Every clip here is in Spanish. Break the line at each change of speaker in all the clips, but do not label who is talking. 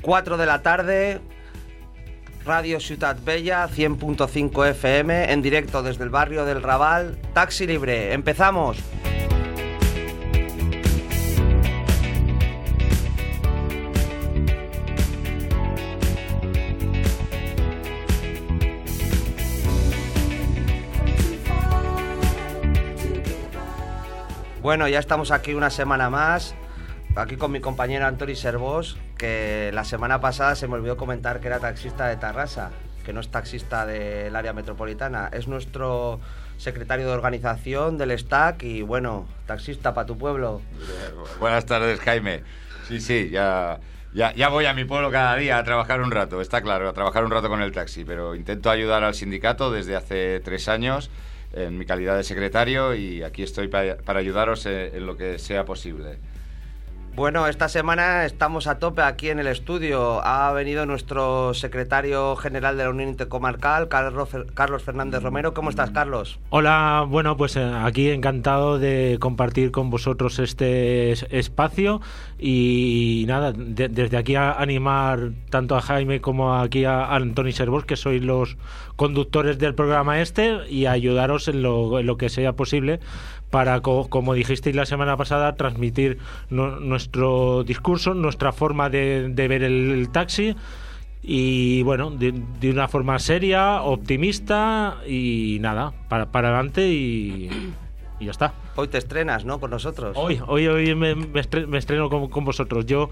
4 de la tarde, Radio Ciutat Bella, 100.5 FM, en directo desde el barrio del Raval, Taxi Libre. ¡Empezamos! Bueno, ya estamos aquí una semana más, aquí con mi compañero Antoni Servós, que la semana pasada se me olvidó comentar que era taxista de Tarrasa, que no es taxista del área metropolitana, es nuestro secretario de organización del STAC y bueno, taxista para tu pueblo.
Buenas tardes, Jaime. Sí, ya voy a mi pueblo cada día a trabajar un rato, está claro, a trabajar un rato con el taxi, pero intento ayudar al sindicato desde hace 3 años en mi calidad de secretario y aquí estoy para ayudaros en lo que sea posible.
Bueno, esta semana estamos a tope aquí en el estudio. Ha venido nuestro secretario general de la Unión Intercomarcal, Carlos Fernández Romero. ¿Cómo estás, Carlos?
Hola, bueno, pues aquí encantado de compartir con vosotros este espacio y nada, desde aquí a animar tanto a Jaime como aquí a Antoni Servós, que sois los conductores del programa y ayudaros en lo que sea posible para, como dijisteis la semana pasada, transmitir nuestro discurso, nuestra forma de ver el taxi y bueno, de una forma seria, optimista y nada, para adelante y ya está.
Hoy te estrenas, ¿no?, con nosotros.
Hoy me estreno con vosotros. Yo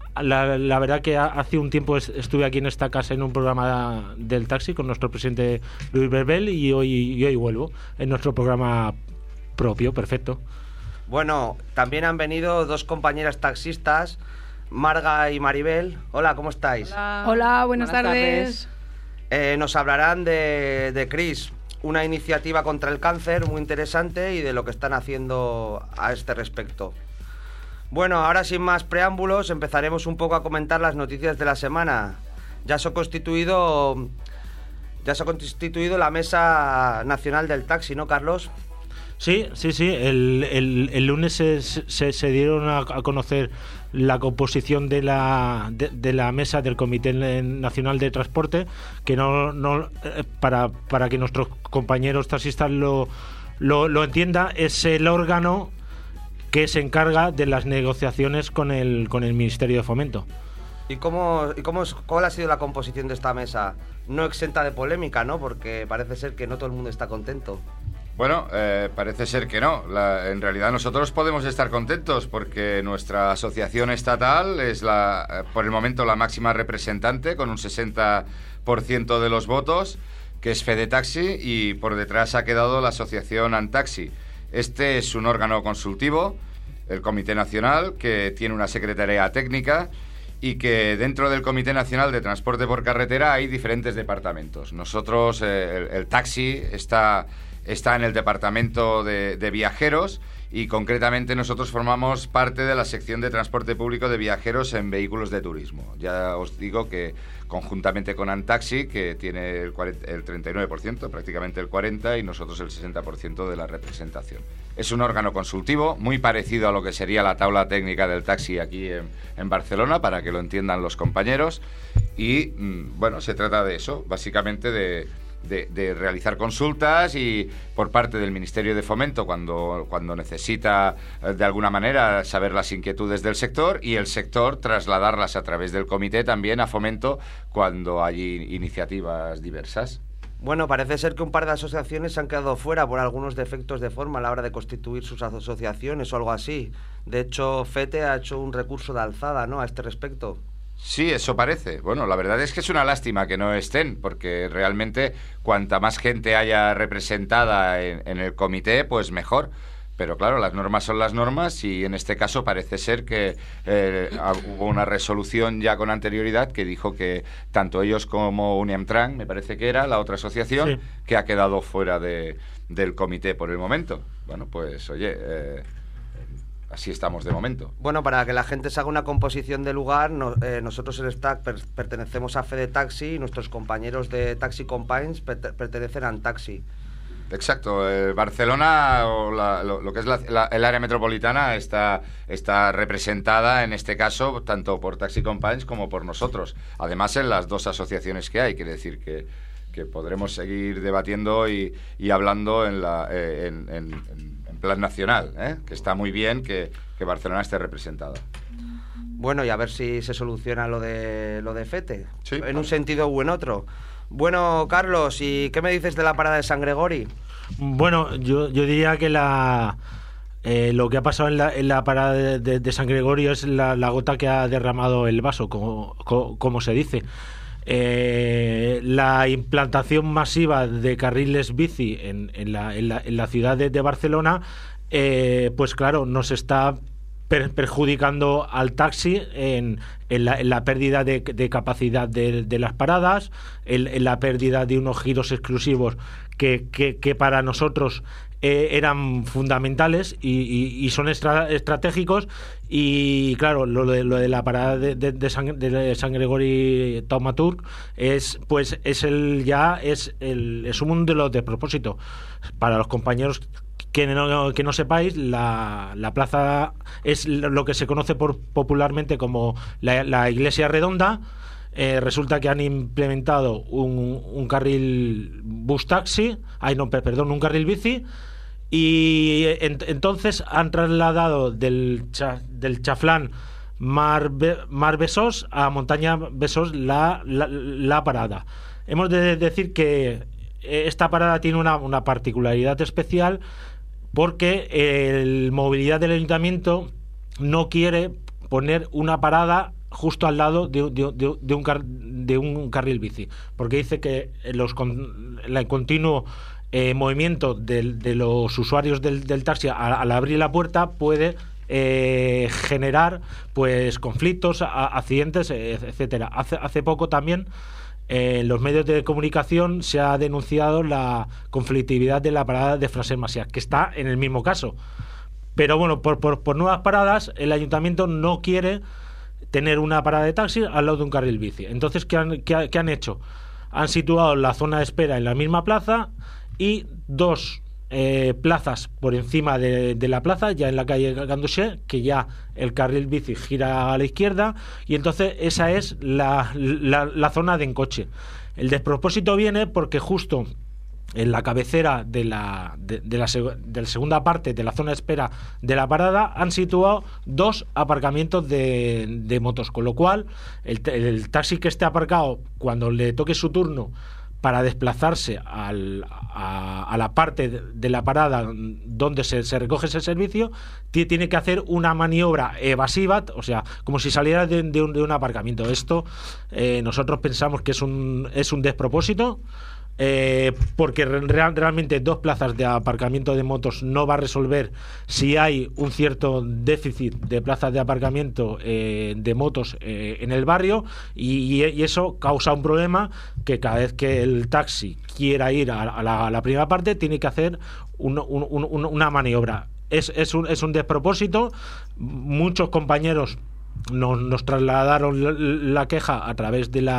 la verdad que hace un tiempo estuve aquí en esta casa en un programa del taxi con nuestro presidente Luis Berbel y hoy vuelvo en nuestro programa propio, perfecto.
Bueno, también han venido 2 compañeras taxistas, Marga y Maribel. Hola, ¿cómo estáis?
Hola, buenas tardes.
Nos hablarán de CRIS, una iniciativa contra el cáncer muy interesante y de lo que están haciendo a este respecto. Bueno, ahora sin más preámbulos empezaremos un poco a comentar las noticias de la semana. Ya se ha constituido la Mesa Nacional del Taxi, ¿no, Carlos?
Sí. El lunes se dieron a conocer la composición de la mesa del Comité Nacional de Transporte, que para que nuestros compañeros taxistas lo entiendan, es el órgano que se encarga de las negociaciones con el Ministerio de Fomento.
¿Y cuál ha sido la composición de esta mesa? No exenta de polémica, ¿no? Porque parece ser que no todo el mundo está contento.
Bueno, parece ser que no. En realidad nosotros podemos estar contentos porque nuestra asociación estatal es por el momento la máxima representante con un 60% de los votos, que es Fedetaxi, y por detrás ha quedado la asociación Antaxi. Este es un órgano consultivo, el Comité Nacional, que tiene una secretaría técnica y que dentro del Comité Nacional de Transporte por Carretera hay diferentes departamentos. Nosotros, el taxi está en el departamento de viajeros y concretamente nosotros formamos parte de la sección de transporte público de viajeros en vehículos de turismo. Ya os digo que conjuntamente con Antaxi, que tiene el 39%, prácticamente el 40%, y nosotros el 60% de la representación. Es un órgano consultivo muy parecido a lo que sería la tabla técnica del taxi aquí en Barcelona, para que lo entiendan los compañeros, y bueno, se trata de eso, básicamente de realizar consultas y por parte del Ministerio de Fomento cuando necesita de alguna manera saber las inquietudes del sector, y el sector trasladarlas a través del comité también a Fomento cuando hay iniciativas diversas.
Bueno, parece ser que un par de asociaciones se han quedado fuera por algunos defectos de forma a la hora de constituir sus asociaciones o algo así. De hecho, FETE ha hecho un recurso de alzada, ¿no?, a este respecto.
Sí, eso parece. Bueno, la verdad es que es una lástima que no estén, porque realmente cuanta más gente haya representada en el comité, pues mejor. Pero claro, las normas son las normas y en este caso parece ser que hubo una resolución ya con anterioridad que dijo que tanto ellos como Uniamtran, me parece que era la otra asociación, sí, que ha quedado fuera del comité por el momento. Bueno, pues oye, así estamos de momento.
Bueno, para que la gente se haga una composición de lugar, nosotros en STAC pertenecemos a Fedetaxi y nuestros compañeros de Taxi Companies pertenecen a Antaxi.
exacto. Barcelona, o lo que es el área metropolitana, está representada en este caso tanto por Taxi Companies como por nosotros. Además, en las dos asociaciones que hay, quiere decir que podremos seguir debatiendo y hablando en plan nacional, que está muy bien que Barcelona esté representada.
Bueno, y a ver si se soluciona lo de Fete,
sí,
en un sentido u en otro. Bueno, Carlos, ¿y qué me dices de la parada de San Gregori?
Bueno, yo diría que lo que ha pasado en la parada de San Gregorio es la gota que ha derramado el vaso, como se dice. La implantación masiva de carriles bici en la ciudad de Barcelona, pues claro, nos está perjudicando al taxi en la pérdida de capacidad de las paradas, en la pérdida de unos giros exclusivos que para nosotros eran fundamentales y son estratégicos. Y claro, lo de la parada de San Gregori Taumaturg es un de los despropósitos. Para los compañeros que no sepáis, la plaza es lo que se conoce popularmente como la Iglesia Redonda. Resulta que han implementado un carril bus taxi, un carril bici, y entonces han trasladado del Chaflán Mar Besós a Montaña Besós la parada. Hemos de decir que esta parada tiene una particularidad especial, porque el Movilidad del Ayuntamiento no quiere poner una parada justo al lado de un carril bici, porque dice que el continuo movimiento de los usuarios del taxi al abrir la puerta puede generar pues conflictos, accidentes, etcétera. Hace poco también en los medios de comunicación se ha denunciado la conflictividad de la parada de Francesc Macià, que está en el mismo caso. Pero bueno, por nuevas paradas, el ayuntamiento no quiere tener una parada de taxi al lado de un carril bici. Entonces, ¿qué han hecho? Han situado la zona de espera en la misma plaza y dos plazas por encima de la plaza, ya en la calle Ganduxer, que ya el carril bici gira a la izquierda, y entonces esa es la zona de encoche. El despropósito viene porque justo en la cabecera de la segunda parte de la zona de espera de la parada han situado dos aparcamientos de motos, con lo cual el taxi que esté aparcado cuando le toque su turno para desplazarse a la parte de la parada donde se recoge ese servicio, tiene que hacer una maniobra evasiva, o sea, como si saliera de un aparcamiento. Esto nosotros pensamos que es un despropósito, porque realmente dos plazas de aparcamiento de motos no va a resolver si hay un cierto déficit de plazas de aparcamiento de motos en el barrio, y eso causa un problema, que cada vez que el taxi quiera ir a la primera parte tiene que hacer una maniobra. Es un despropósito. Muchos compañeros nos trasladaron la queja a través de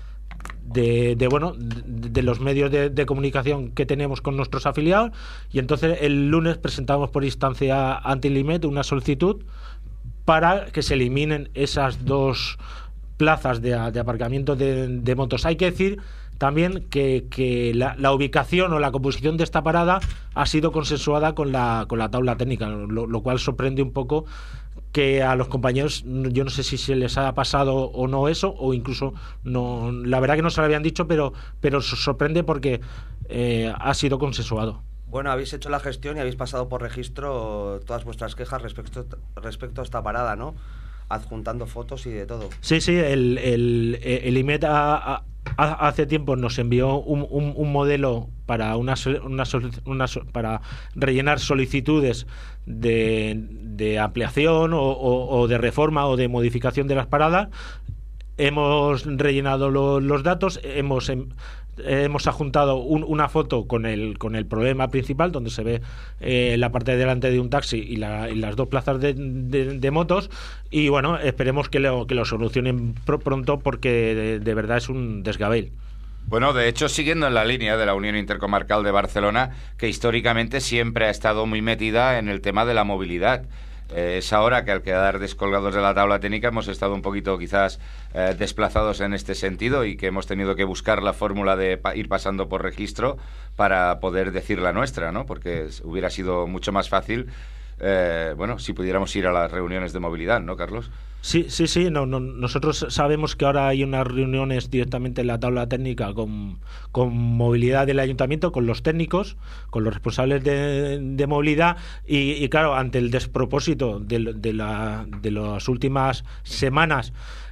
los medios de comunicación que tenemos con nuestros afiliados, y entonces el lunes presentamos por instancia Anti-Limet una solicitud para que se eliminen esas dos plazas de aparcamiento de motos. Hay que decir también que la ubicación o la composición de esta parada ha sido consensuada con la tabla técnica, lo cual sorprende un poco que a los compañeros, yo no sé si se les ha pasado o no eso, o incluso no, la verdad que no se lo habían dicho, pero sorprende porque ha sido consensuado.
Bueno, habéis hecho la gestión y habéis pasado por registro todas vuestras quejas respecto a esta parada, ¿no? Adjuntando fotos y de todo.
Sí, el IMET hace tiempo nos envió un modelo para para rellenar solicitudes de ampliación o de reforma o de modificación de las paradas. Hemos rellenado los datos, hemos adjuntado una foto con el problema principal, donde se ve la parte de delante de un taxi y las dos plazas de motos, y bueno, esperemos que lo solucionen pronto, porque de verdad es un desgabel.
Bueno, de hecho, siguiendo en la línea de la Unión Intercomarcal de Barcelona, que históricamente siempre ha estado muy metida en el tema de la movilidad. Es ahora que al quedar descolgados de la tabla técnica hemos estado un poquito quizás desplazados en este sentido y que hemos tenido que buscar la fórmula de ir pasando por registro para poder decir la nuestra, ¿no? Porque hubiera sido mucho más fácil, si pudiéramos ir a las reuniones de movilidad, ¿no, Carlos?
Sí, nosotros sabemos que ahora hay unas reuniones directamente en la tabla técnica con movilidad del ayuntamiento, con los técnicos, con los responsables de movilidad y claro, ante el despropósito de las últimas semanas,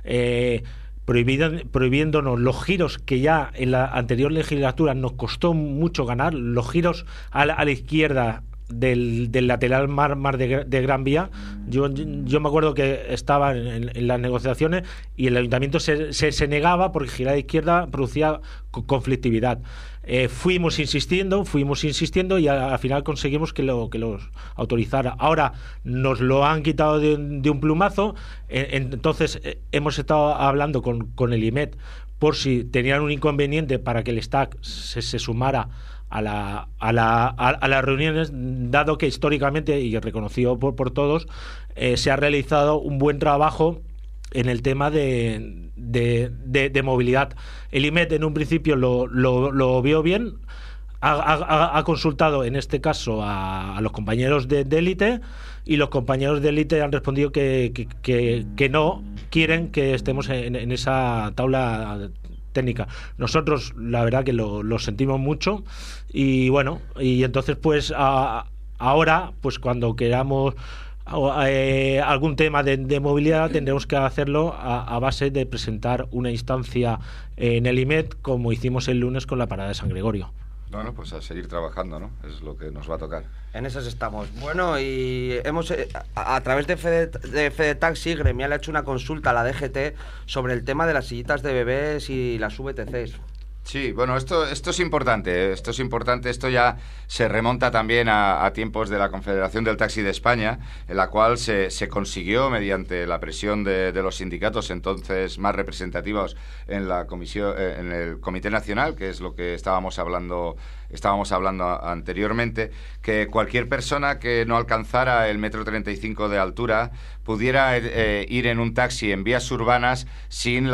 prohibiéndonos los giros que ya en la anterior legislatura nos costó mucho ganar, los giros a la izquierda del lateral mar de Gran Vía. Yo me acuerdo que estaba en las negociaciones y el ayuntamiento se negaba porque girar a la izquierda producía conflictividad. Fuimos insistiendo y al final conseguimos que los autorizara. Ahora nos lo han quitado de un plumazo. Entonces hemos estado hablando con el IMET por si tenían un inconveniente para que el STAC se sumara a las reuniones, dado que históricamente, y reconocido por todos, se ha realizado un buen trabajo en el tema de movilidad. El IMET en un principio lo vio bien, ha consultado en este caso a los compañeros de élite y los compañeros de élite han respondido que no quieren que estemos en esa tabla técnica. Nosotros la verdad que lo sentimos mucho y bueno, y entonces pues ahora pues cuando queramos algún tema de movilidad tendremos que hacerlo a base de presentar una instancia en el IMET como hicimos el lunes con la parada de San Gregorio.
Bueno, pues a seguir trabajando, ¿no? Es lo que nos va a tocar.
En esas estamos. Bueno, y hemos a través de Fede Taxi, Gremial ha hecho una consulta a la DGT sobre el tema de las sillitas de bebés y las VTCs.
Sí, bueno, esto es importante, esto ya se remonta también a tiempos de la Confederación del Taxi de España, en la cual se consiguió, mediante la presión de los sindicatos entonces más representativos en la comisión, en el Comité Nacional, que es lo que estábamos hablando anteriormente, que cualquier persona que no alcanzara el 1,35 m de altura pudiera ir en un taxi en vías urbanas sin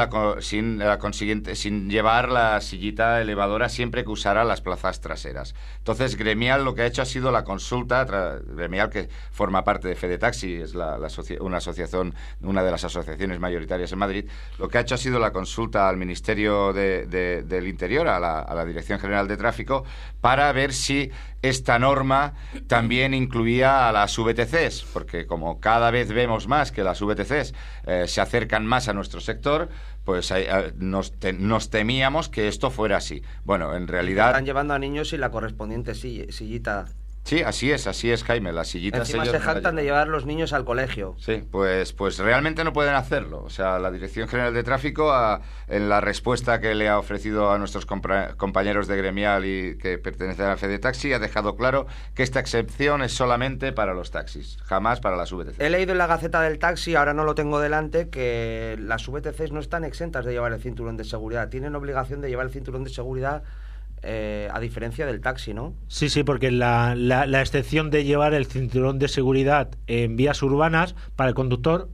llevar la sillita elevadora siempre que usara las plazas traseras. Entonces, Gremial lo que ha hecho ha sido la consulta, Gremial que forma parte de Fede Taxi, es una de las asociaciones mayoritarias en Madrid, lo que ha hecho ha sido la consulta al Ministerio del Interior, a la Dirección General de Tráfico, para ver si esta norma también incluía a las VTCs, porque como cada vez vemos más que las VTCs se acercan más a nuestro sector, pues nos temíamos que esto fuera así. Bueno, en realidad...
Están llevando a niños y la correspondiente sillita.
Sí, así es, Jaime, las sillitas...
Encima se jactan de llevar los niños al colegio.
Sí, pues realmente no pueden hacerlo. O sea, la Dirección General de Tráfico, en la respuesta que le ha ofrecido a nuestros compañeros de Gremial y que pertenecen a Fede Taxi, ha dejado claro que esta excepción es solamente para los taxis, jamás para las VTCs.
He leído en la Gaceta del Taxi, ahora no lo tengo delante, que las VTCs no están exentas de llevar el cinturón de seguridad. Tienen obligación de llevar el cinturón de seguridad, a diferencia del taxi, ¿no?
Sí, porque la excepción de llevar el cinturón de seguridad en vías urbanas para el conductor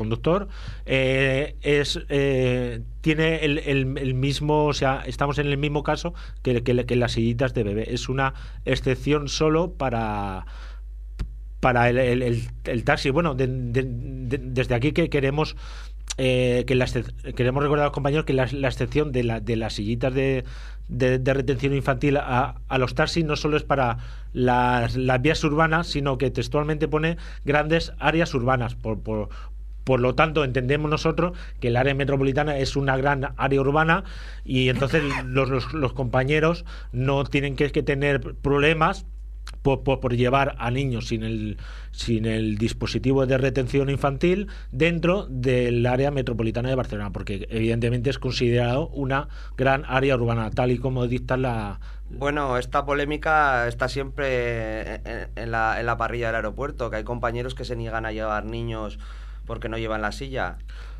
tiene el mismo, o sea, estamos en el mismo caso que las sillitas de bebé. Es una excepción solo para el taxi. Bueno, desde aquí que queremos recordar a los compañeros que la excepción de las sillitas de retención infantil a los taxis no solo es para las vías urbanas, sino que textualmente pone grandes áreas urbanas. Por lo tanto, entendemos nosotros que el área metropolitana es una gran área urbana y entonces los compañeros no tienen que tener problemas por llevar a niños sin el dispositivo de retención infantil dentro del área metropolitana de Barcelona, porque evidentemente es considerado una gran área urbana, tal y como dicta la...
Bueno, esta polémica está siempre en la parrilla del aeropuerto, que hay compañeros que se niegan a llevar niños porque no llevan la silla.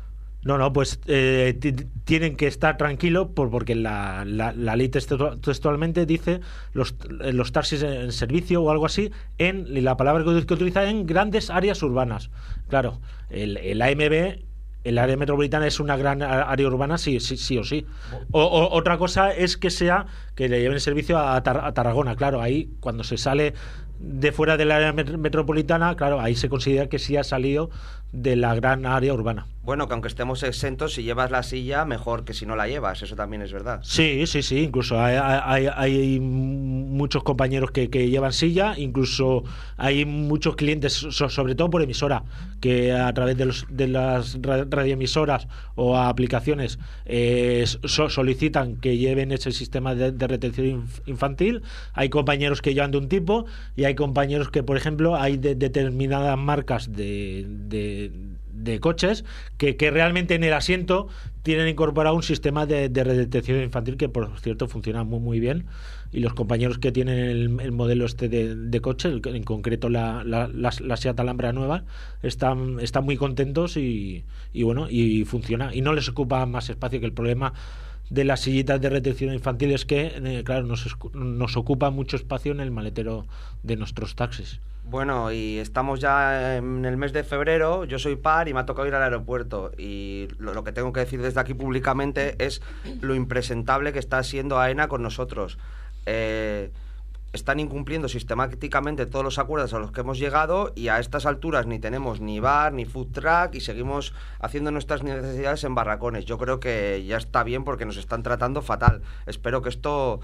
No, pues tienen que estar tranquilos porque la ley textualmente dice los taxis en servicio o algo así, en la palabra que utiliza, en grandes áreas urbanas. Claro, el AMB, el área metropolitana, es una gran área urbana, sí o sí. Otra cosa es que le lleven servicio a Tarragona. Claro, ahí cuando se sale de fuera del área metropolitana, claro, ahí se considera que sí ha salido de la gran área urbana.
Bueno, que aunque estemos exentos, si llevas la silla, mejor que si no la llevas, eso también es verdad.
Sí, incluso hay muchos compañeros que llevan silla, incluso hay muchos clientes, sobre todo por emisora, que a través de las radioemisoras o aplicaciones solicitan que lleven ese sistema de retención infantil. Hay compañeros que llevan de un tipo y hay compañeros que, por ejemplo, hay determinadas marcas de coches que realmente en el asiento tienen incorporado un sistema de retención infantil que, por cierto, funciona muy bien, y los compañeros que tienen el modelo de coche, en concreto la Seat Alhambra nueva, están muy contentos y bueno, y funciona, y no les ocupa más espacio. Que el problema de las sillitas de retención infantil es que, claro, nos ocupa mucho espacio en el maletero de nuestros taxis.
Bueno, y estamos ya en el mes de febrero, yo soy par y me ha tocado ir al aeropuerto, y lo que tengo que decir desde aquí públicamente es lo impresentable que está siendo AENA con nosotros. Están incumpliendo sistemáticamente todos los acuerdos a los que hemos llegado, y a estas alturas ni tenemos ni bar ni food truck y seguimos haciendo nuestras necesidades en barracones. Yo creo que ya está bien porque nos están tratando fatal. Espero que esto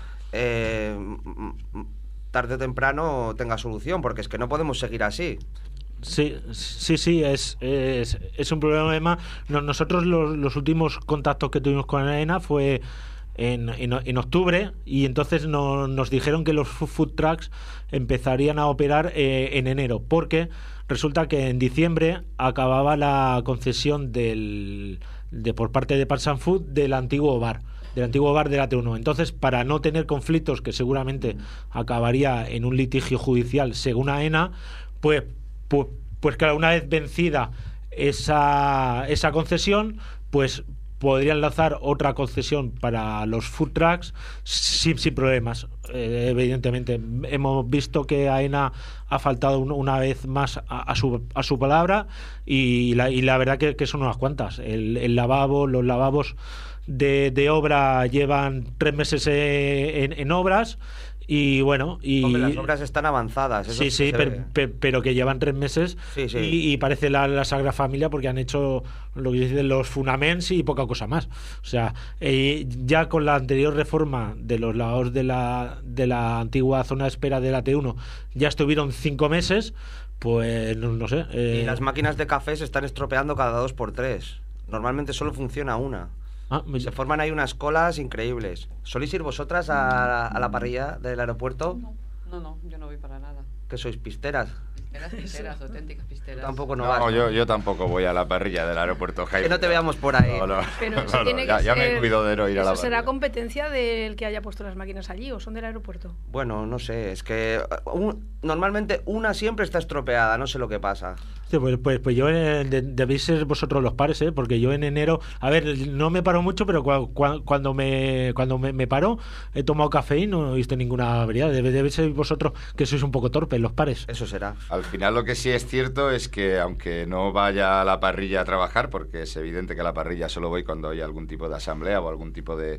tarde o temprano tenga solución, porque es que no podemos seguir así.
Sí, es un problema. Nosotros los últimos contactos que tuvimos con AENA fue en octubre, y entonces nos dijeron que los food trucks empezarían a operar en enero, porque resulta que en diciembre acababa la concesión por parte de Parks and Food del antiguo bar de la T1. Entonces, para no tener conflictos que seguramente acabaría en un litigio judicial según AENA, pues claro, una vez vencida esa concesión, pues podrían lanzar otra concesión para los food trucks sin problemas. Evidentemente, hemos visto que AENA ha faltado una vez más a su palabra, y la verdad que son unas cuantas. Los lavabos de obra llevan 3 meses en obras. Y bueno,
hombre, las obras están avanzadas. Eso
pero que llevan 3 meses.
Sí.
Y parece la Sagrada Familia, porque han hecho lo que dicen los fundaments y poca cosa más. O sea, ya con la anterior reforma de los lavabos de la antigua zona de espera de la T1 ya estuvieron 5 meses, pues no sé.
Y las máquinas de café se están estropeando cada 2x3. Normalmente solo funciona una. Se forman ahí unas colas increíbles. ¿Solís ir vosotras a la parrilla del aeropuerto?
No, yo no voy para nada.
¿Que sois pisteras?
Pisteras, auténticas pisteras.
Tampoco no vas.
No, yo tampoco voy a la parrilla del aeropuerto, Jaime.
Que no te veamos por ahí.
No.
Pero eso tiene que
ya
ser,
me cuido de no ir a la parrilla.
¿Será competencia del que haya puesto las máquinas allí o son del aeropuerto?
Bueno, no sé, es que normalmente una siempre está estropeada, no sé lo que pasa.
Sí, pues yo debéis ser vosotros los pares, porque yo en enero, a ver, no me paro mucho, pero cuando me paro he tomado café y no he visto ninguna avería. Debéis ser vosotros que sois un poco torpes, los pares.
Eso será.
Al final lo que sí es cierto es que, aunque no vaya a la parrilla a trabajar, porque es evidente que a la parrilla solo voy cuando hay algún tipo de asamblea o algún tipo de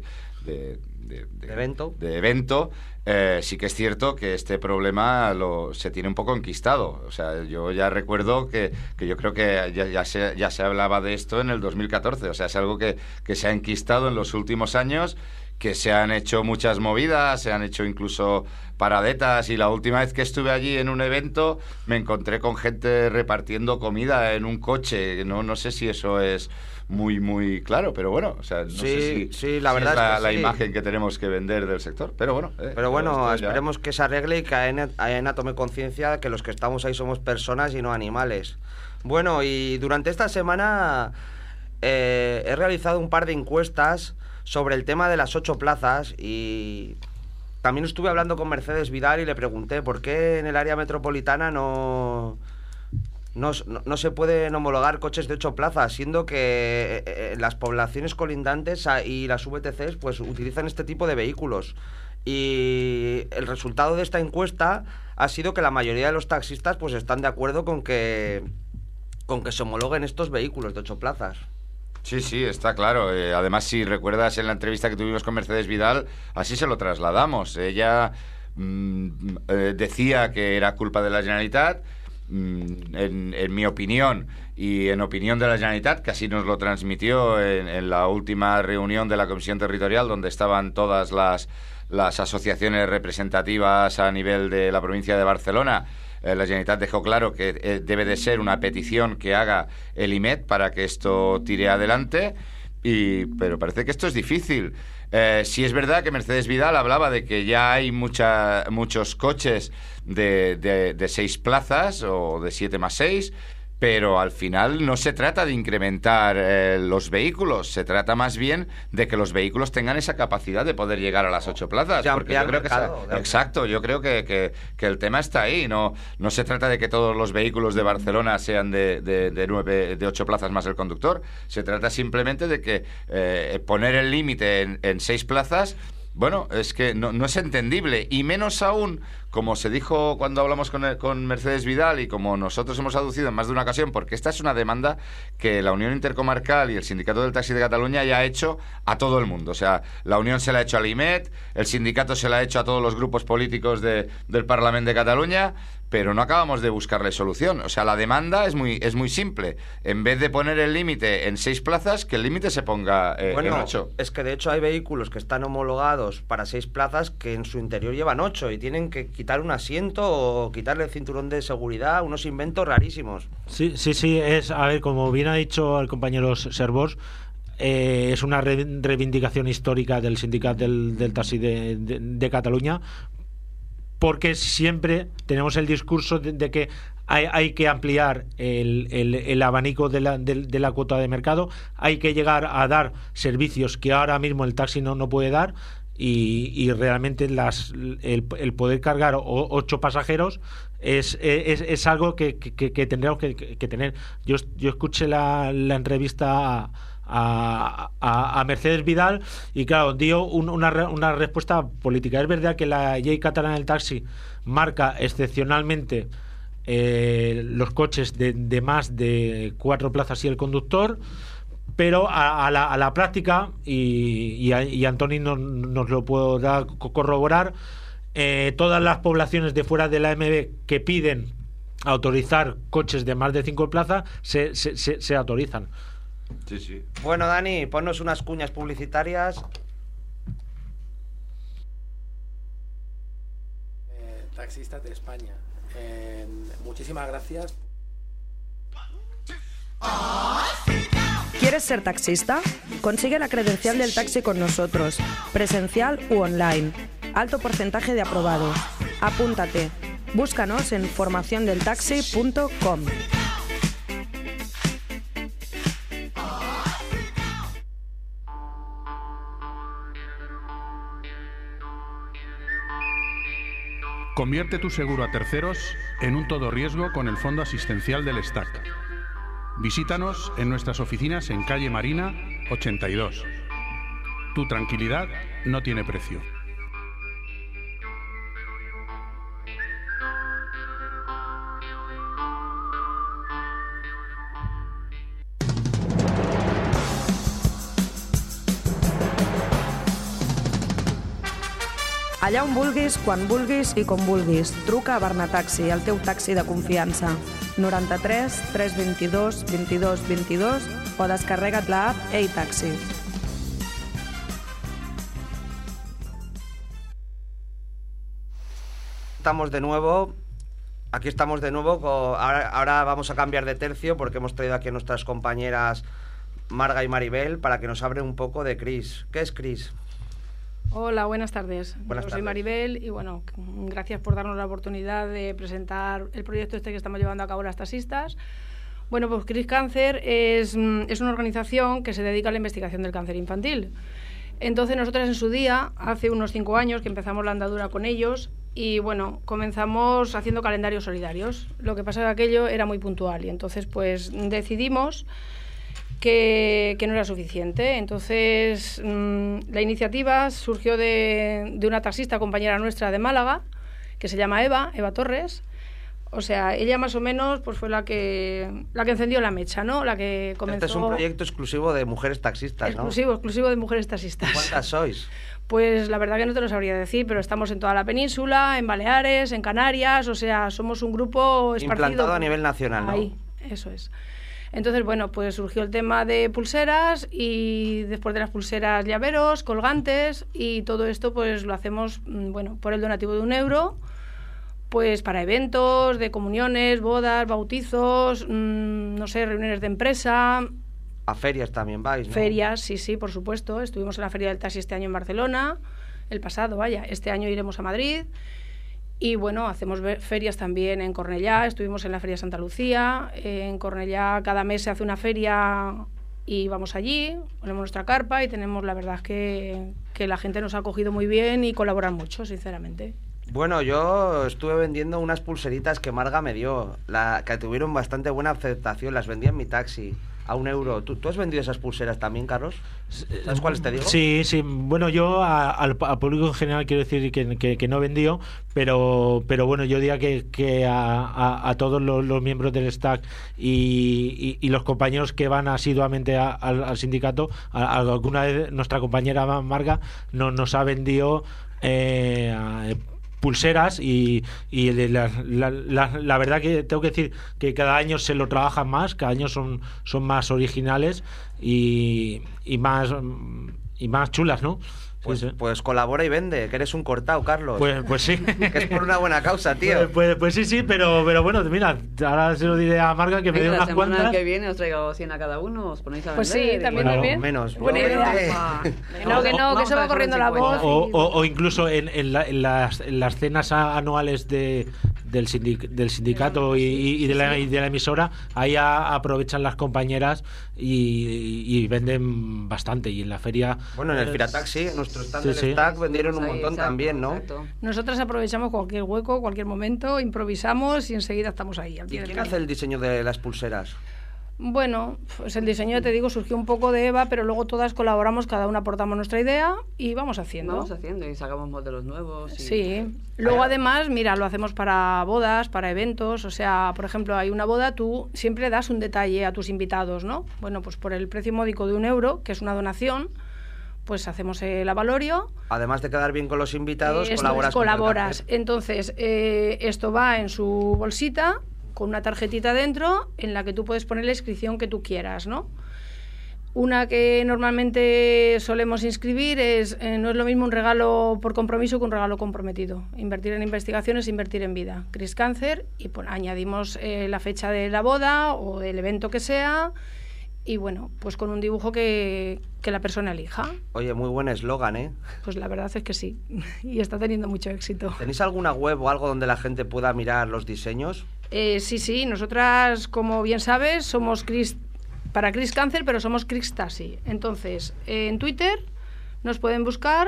evento, sí que es cierto que este problema se tiene un poco enquistado. O sea, yo ya recuerdo que yo creo que ya se hablaba de esto en el 2014. O sea, es algo que se ha enquistado en los últimos años, que se han hecho muchas movidas, se han hecho incluso paradetas, y la última vez que estuve allí en un evento me encontré con gente repartiendo comida en un coche. No sé si eso es muy claro, pero bueno, o sea, no sé si
la verdad
es
es que
la
sí.
imagen que tenemos que vender del sector, pero bueno.
Esperemos que se arregle y que AENA tome conciencia que los que estamos ahí somos personas y no animales. Bueno, y durante esta semana he realizado un par de encuestas sobre el tema de las 8 plazas, y también estuve hablando con Mercedes Vidal y le pregunté por qué en el área metropolitana no No se pueden homologar coches de 8 plazas, siendo que las poblaciones colindantes y las VTCs pues utilizan este tipo de vehículos. Y el resultado de esta encuesta ha sido que la mayoría de los taxistas pues están de acuerdo con que se homologuen estos vehículos de 8 plazas.
Sí, está claro. Además, si recuerdas en la entrevista que tuvimos con Mercedes Vidal, así se lo trasladamos. Ella decía que era culpa de la Generalitat. En mi opinión y en opinión de la Generalitat, que así nos lo transmitió en la última reunión de la Comisión Territorial, donde estaban todas las asociaciones representativas a nivel de la provincia de Barcelona, la Generalitat dejó claro que debe de ser una petición que haga el IMET para que esto tire adelante, pero parece que esto es difícil. Sí es verdad que Mercedes Vidal hablaba de que ya hay muchos coches de 6 plazas o de 7 más 6, pero al final no se trata de incrementar los vehículos, se trata más bien de que los vehículos tengan esa capacidad de poder llegar a las 8 plazas. Porque yo creo exacto, yo creo que el tema está ahí. No se trata de que todos los vehículos de Barcelona sean de 8 plazas más el conductor. Se trata simplemente de que poner el límite en 6 plazas, bueno, es que no es entendible, y menos aún, como se dijo cuando hablamos con Mercedes Vidal y como nosotros hemos aducido en más de una ocasión, porque esta es una demanda que la Unión Intercomarcal y el Sindicato del Taxi de Cataluña ya ha hecho a todo el mundo. O sea, la Unión se la ha hecho al IMET, el sindicato se la ha hecho a todos los grupos políticos del Parlamento de Cataluña, pero no acabamos de buscarle solución. O sea, la demanda es muy simple. En vez de poner el límite en 6 plazas, que el límite se ponga en 8.
Es que de hecho hay vehículos que están homologados para 6 plazas que en su interior llevan 8 y tienen que quitar un asiento o quitarle el cinturón de seguridad, unos inventos rarísimos.
Sí, a ver, como bien ha dicho el compañero Servos, es una reivindicación histórica del sindicato del taxi de Cataluña, porque siempre tenemos el discurso de que hay que ampliar el abanico de la cuota de mercado, hay que llegar a dar servicios que ahora mismo el taxi no puede dar, y realmente el poder cargar 8 pasajeros es algo que tendríamos que tener. Yo escuché la entrevista a Mercedes Vidal y claro, dio una respuesta política. Es verdad que la Llei Catalana del Taxi marca excepcionalmente los coches de más de 4 plazas y el conductor, pero a la práctica, y Antoni nos lo puedo corroborar, todas las poblaciones de fuera de la AMB que piden autorizar coches de más de 5 plazas se autorizan.
Sí.
Bueno, Dani, ponnos unas cuñas publicitarias.
Taxistas de España, muchísimas gracias.
¿Quieres ser taxista? Consigue la credencial del taxi con nosotros, presencial u online. Alto porcentaje de aprobados. Apúntate. Búscanos en formaciondeltaxi.com.
Convierte tu seguro a terceros en un todo riesgo con el Fondo Asistencial del STAC. Visítanos en nuestras oficinas en calle Marina 82. Tu tranquilidad no tiene precio.
Allà on vulguis, quan vulguis i com vulguis. Truca a Barnataxi, el teu taxi de confiança. 93 322 22 22 o descarrega't l'app Taxi.
Estamos de nuevo. Aquí estamos de nuevo. Ahora vamos a cambiar de tercio porque hemos traído aquí a nuestras compañeras Marga y Maribel para que nos hablen un poco de Cris. ¿Qué es Cris?
Hola, buenas tardes.
Buenas tardes.
Soy Maribel y bueno, gracias por darnos la oportunidad de presentar el proyecto que estamos llevando a cabo las taxistas. Bueno, pues Cris Cáncer es una organización que se dedica a la investigación del cáncer infantil. Entonces nosotras en su día, hace unos 5 años que empezamos la andadura con ellos, y bueno, comenzamos haciendo calendarios solidarios. Lo que pasa es que aquello era muy puntual y entonces pues decidimos que no era suficiente. Entonces la iniciativa surgió de una taxista compañera nuestra de Málaga, que se llama Eva Torres. O sea, ella más o menos pues fue la que encendió la mecha, ¿no? La que comenzó...
Este es un proyecto exclusivo de mujeres taxistas, ¿no?
Exclusivo de mujeres taxistas.
¿Cuántas sois?
Pues la verdad que no te lo sabría decir, pero estamos en toda la península, en Baleares, en Canarias, o sea, somos un grupo esparcido.
Implantado a nivel nacional, ¿no?
Ahí, eso es. Entonces, bueno, pues surgió el tema de pulseras y después de las pulseras llaveros, colgantes y todo esto pues lo hacemos, bueno, por el donativo de €1, pues para eventos de comuniones, bodas, bautizos, no sé, reuniones de empresa.
A ferias también vais, ¿no?
Ferias, sí, por supuesto. Estuvimos en la Feria del Taxi este año en Barcelona, el pasado, vaya. Este año iremos a Madrid. Y bueno, hacemos ferias también en Cornellá, estuvimos en la Feria Santa Lucía. En Cornellá cada mes se hace una feria y vamos allí, ponemos nuestra carpa y tenemos, la verdad, que la gente nos ha acogido muy bien y colaboran mucho, sinceramente.
Bueno, yo estuve vendiendo unas pulseritas que Marga me dio, que tuvieron bastante buena aceptación, las vendía en mi taxi a €1. ¿Tú has vendido esas pulseras también, Carlos? ¿Sabes cuáles te digo?
Sí. Bueno, yo al público en general quiero decir que no he vendido, pero bueno, yo diría que a todos los miembros del STAC y los compañeros que van asiduamente al sindicato, alguna vez nuestra compañera Marga nos ha vendido pulseras y la verdad que tengo que decir que cada año se lo trabajan más, cada año son más originales y más chulas, ¿no?
Pues colabora y vende, que eres un cortado, Carlos.
Pues sí.
Que es por una buena causa, tío.
Pues sí, pero bueno, mira, ahora se lo diré a Marga que me dé unas cuantas.
La semana que viene os traigo 100 a cada uno, os ponéis a vender.
Pues sí, también
bueno,
es bien.
Menos.
Buena idea. Que se va corriendo la voz.
O incluso en las cenas anuales del sindicato y de la emisora, ahí aprovechan las compañeras y venden bastante. Y en la feria...
Bueno, en el Firataxi, nuestro stand del STAC vendieron un montón también, ¿no?
Exacto.
Nosotras aprovechamos cualquier hueco, cualquier momento, improvisamos y enseguida estamos ahí.
¿Y quién hace el diseño de las pulseras?
Bueno, pues el diseño, te digo, surgió un poco de Eva, pero luego todas colaboramos, cada una aportamos nuestra idea y vamos haciendo.
Vamos haciendo y sacamos modelos nuevos.
Sí. Luego además, mira, lo hacemos para bodas, para eventos, o sea, por ejemplo, hay una boda, tú siempre das un detalle a tus invitados, ¿no? Bueno, pues por el precio módico de €1, que es una donación, pues hacemos el avalorio.
Además de quedar bien con los invitados,
colaboras. Entonces, esto va en su bolsita con una tarjetita dentro en la que tú puedes poner la inscripción que tú quieras, ¿no? Una que normalmente solemos inscribir es, no es lo mismo un regalo por compromiso que un regalo comprometido. Invertir en investigación es invertir en vida. Chris Cáncer, y pues, añadimos la fecha de la boda o del evento que sea, y bueno, pues con un dibujo que la persona elija.
Oye, muy buen eslogan, ¿eh?
Pues la verdad es que sí, y está teniendo mucho éxito.
¿Tenéis alguna web o algo donde la gente pueda mirar los diseños?
Sí, nosotras, como bien sabes, somos para Chris Cáncer, pero somos Chris Taxi. Entonces, en Twitter nos pueden buscar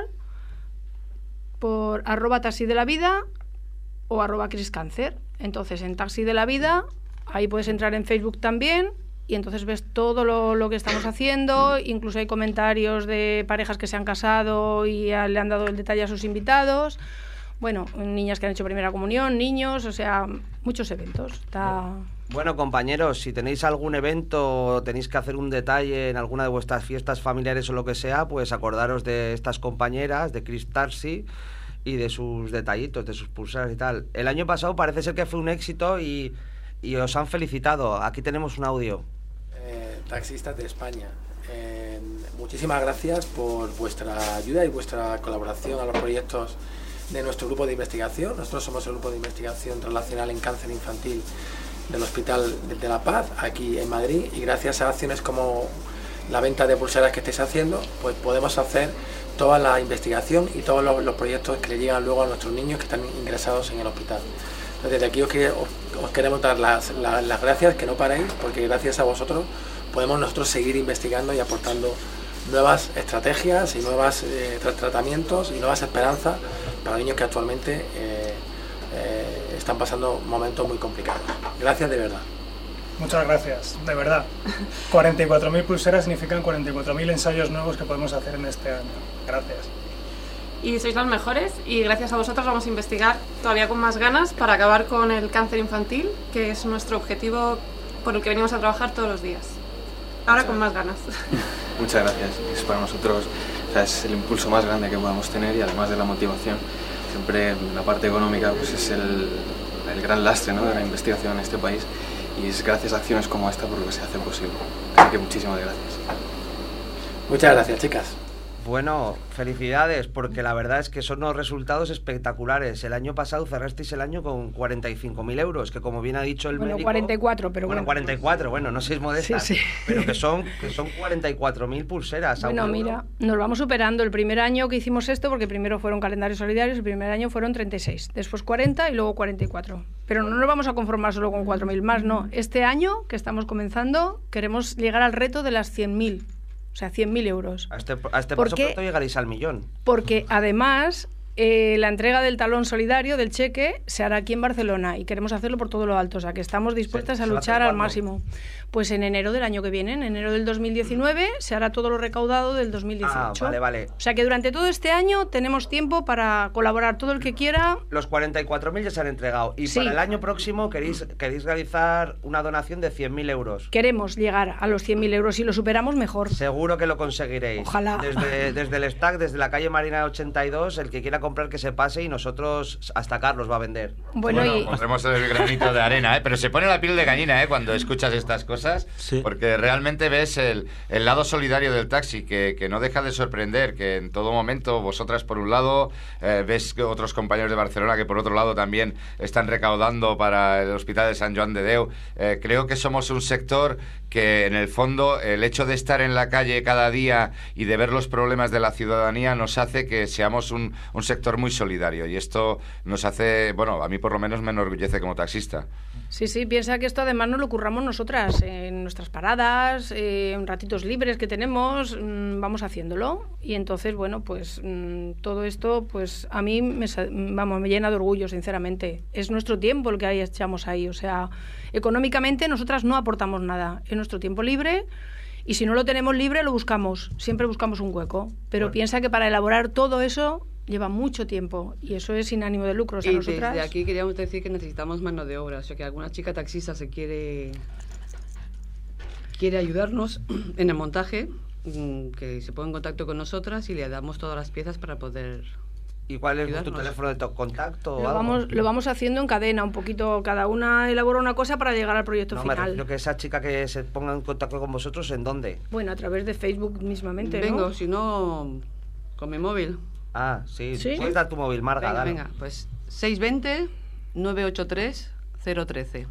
por @taxidelavida o @Chris Cáncer. Entonces, en Taxi de la Vida, ahí puedes entrar en Facebook también y entonces ves todo lo que estamos haciendo. Incluso hay comentarios de parejas que se han casado y le han dado el detalle a sus invitados. Bueno, niñas que han hecho primera comunión, niños, o sea, muchos eventos.
Bueno, compañeros, si tenéis algún evento o tenéis que hacer un detalle en alguna de vuestras fiestas familiares o lo que sea, pues acordaros de estas compañeras, de Chris Taxi y de sus detallitos, de sus pulseras y tal. El año pasado parece ser que fue un éxito y os han felicitado. Aquí tenemos un audio.
Taxistas de España, muchísimas gracias por vuestra ayuda y vuestra colaboración a los proyectos de nuestro grupo de investigación. Nosotros somos el grupo de investigación translacional en cáncer infantil del Hospital de la Paz, aquí en Madrid, y gracias a acciones como la venta de pulseras que estáis haciendo, pues podemos hacer toda la investigación y todos los proyectos que le llegan luego a nuestros niños que están ingresados en el hospital. Entonces, desde aquí os queremos dar las gracias, que no paréis, porque gracias a vosotros podemos nosotros seguir investigando y aportando nuevas estrategias y nuevos tratamientos y nuevas esperanzas para niños que actualmente están pasando momentos muy complicados. Gracias de verdad.
Muchas gracias, de verdad. 44.000 pulseras significan 44.000 ensayos nuevos que podemos hacer en este año. Gracias.
Y sois los mejores y gracias a vosotros vamos a investigar todavía con más ganas para acabar con el cáncer infantil, que es nuestro objetivo por el que venimos a trabajar todos los días. Ahora con más ganas.
Muchas gracias. Es para nosotros, o sea, es el impulso más grande que podamos tener y además de la motivación, siempre la parte económica pues es el gran lastre, ¿no?, de la investigación en este país. Y es gracias a acciones como esta por lo que se hace posible. Así que muchísimas gracias.
Muchas gracias, chicas.
Bueno, felicidades, porque la verdad es que son unos resultados espectaculares. El año pasado cerrasteis el año con 45.000 euros, que como bien ha dicho el médico...
44, pero bueno.
44, bueno, no seáis modestas,
sí.
pero que son 44.000 pulseras.
Bueno, mira, nos vamos superando. El primer año que hicimos esto, porque primero fueron calendarios solidarios, el primer año fueron 36, después 40 y luego 44. Pero no nos vamos a conformar solo con 4.000 más, no. Este año, que estamos comenzando, queremos llegar al reto de las 100.000. O sea, 100.000 euros.
A este paso pronto llegaréis al millón.
Porque además la entrega del talón solidario, del cheque, se hará aquí en Barcelona y queremos hacerlo por todo lo alto. O sea, que estamos dispuestas a luchar al máximo. Pues en enero del año que viene, en enero del 2019, se hará todo lo recaudado del 2018.
Ah, vale.
O sea, que durante todo este año tenemos tiempo para colaborar todo el que quiera.
Los 44.000 ya se han entregado. Y para el año próximo queréis realizar una donación de 100.000 euros.
Queremos llegar a los 100.000 euros. Si lo superamos, mejor.
Seguro que lo conseguiréis.
Ojalá.
Desde el stack, desde la calle Marina 82, el que quiera comprar que se pase y nosotros, hasta Carlos va a vender.
Bueno, pondremos el granito de arena, pero se pone la piel de gallina cuando escuchas estas cosas, sí. Porque realmente ves el lado solidario del taxi, que no deja de sorprender, que en todo momento vosotras por un lado, ves que otros compañeros de Barcelona que por otro lado también están recaudando para el Hospital de Sant Joan de Déu. Creo que somos un sector que en el fondo el hecho de estar en la calle cada día y de ver los problemas de la ciudadanía nos hace que seamos un sector muy solidario, y esto nos hace, bueno, a mí por lo menos me enorgullece como taxista.
Sí, piensa que esto además nos lo curramos nosotras en nuestras paradas, en ratitos libres que tenemos, vamos haciéndolo, y entonces, bueno, pues todo esto, pues a mí me llena de orgullo, sinceramente. Es nuestro tiempo el que echamos ahí, o sea, económicamente nosotras no aportamos nada, es nuestro tiempo libre. Y si no lo tenemos libre, lo buscamos. Siempre buscamos un hueco. Pero piensa que para elaborar todo eso lleva mucho tiempo. Y eso es sin ánimo de lucro. O sea, nosotras...
desde aquí queríamos decir que necesitamos mano de obra. O sea, que alguna chica taxista se quiere ayudarnos en el montaje, que se ponga en contacto con nosotras y le damos todas las piezas para poder...
¿Y cuál es tu teléfono de contacto?
Lo vamos haciendo en cadena, un poquito. Cada una elabora una cosa para llegar al proyecto final. Me refiero
que esa chica que se ponga en contacto con vosotros, ¿en dónde?
Bueno, a través de Facebook mismamente,
Vengo, si no, con mi móvil.
Ah, sí. ¿Puedes dar tu móvil, Marga?
Venga, pues 620-983-013.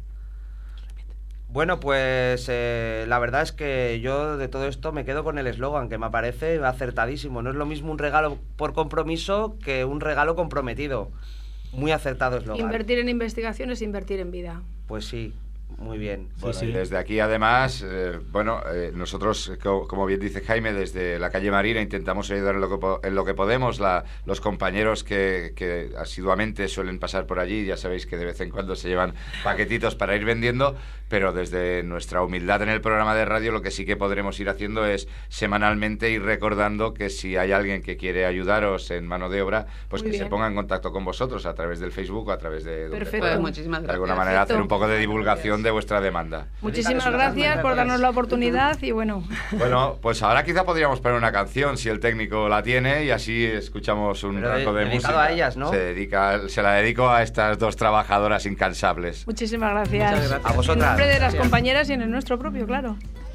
Bueno, pues la verdad es que yo de todo esto me quedo con el eslogan, que me parece acertadísimo. No es lo mismo un regalo por compromiso que un regalo comprometido. Muy acertado eslogan.
Invertir en investigación es invertir en vida.
Pues sí. Muy bien.
Bueno, y desde aquí, además, nosotros, como bien dice Jaime, desde la calle Marina intentamos ayudar en lo que podemos. Los compañeros que asiduamente suelen pasar por allí, ya sabéis que de vez en cuando se llevan paquetitos para ir vendiendo, pero desde nuestra humildad en el programa de radio lo que sí que podremos ir haciendo es semanalmente ir recordando que si hay alguien que quiere ayudaros en mano de obra, pues muy que bien. Se ponga en contacto con vosotros a través del Facebook o a través de...
Perfecto. Pues
muchísimas gracias.
De alguna manera hacer un poco de divulgación de vuestra demanda.
Muchísimas gracias por darnos la oportunidad y bueno,
pues ahora quizá podríamos poner una canción si el técnico la tiene y así escuchamos un rato de música.
A ellas, ¿no?
Se la dedico a estas dos trabajadoras incansables.
Muchísimas gracias.
A vosotras.
En nombre de las compañeras y en el nuestro propio, claro.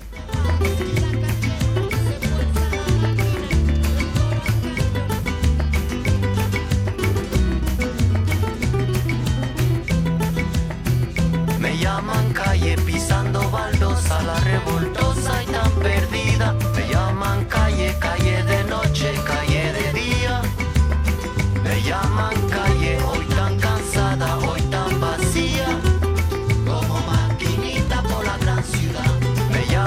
Me llaman calle pisando baldosa, la revoltosa y tan perdida. Me llaman calle, calle de noche, calle de día. Me llaman calle, hoy tan cansada, hoy tan vacía. Como maquinita por la gran ciudad. Me llaman